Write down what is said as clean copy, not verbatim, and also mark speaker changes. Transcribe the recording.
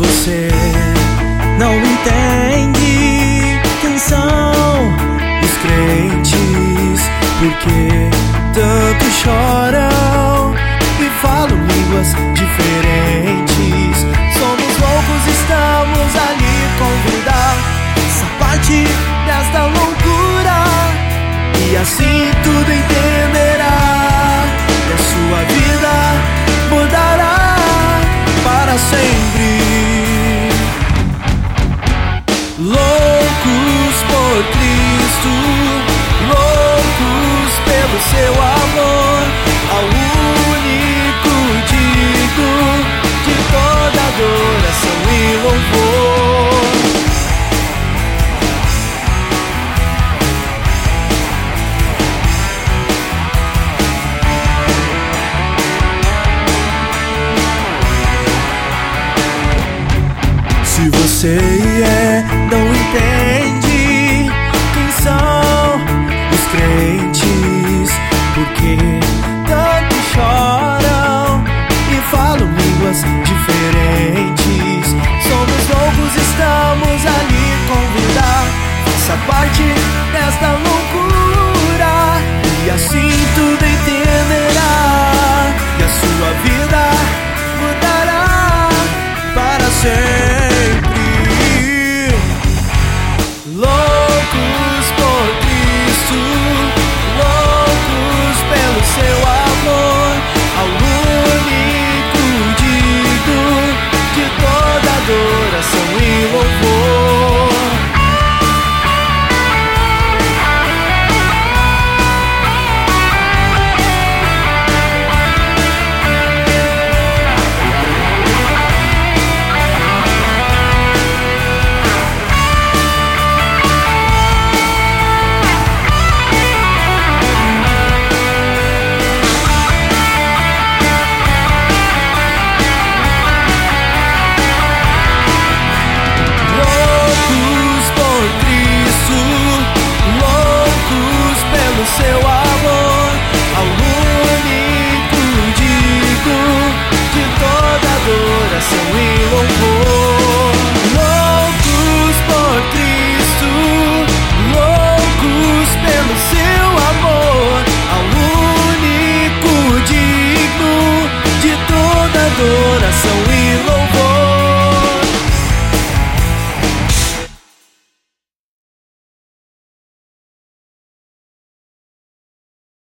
Speaker 1: você não entende quem são os crentes, porque tanto choram e falam línguas diferentes. Somos loucos, estamos ali convidar essa parte desta loucura, e assim tudo entenderá, e a sua vida mudará para sempre. Loucos por Cristo, loucos pelo seu amor, ao único digno de toda adoração e louvor. Se você não entende quem são os crentes, porque tanto choram e falam línguas diferentes. Somos loucos, estamos ali convidar, faça parte desta loucura, e assim tudo entenderá, e a sua vida mudará para sempre.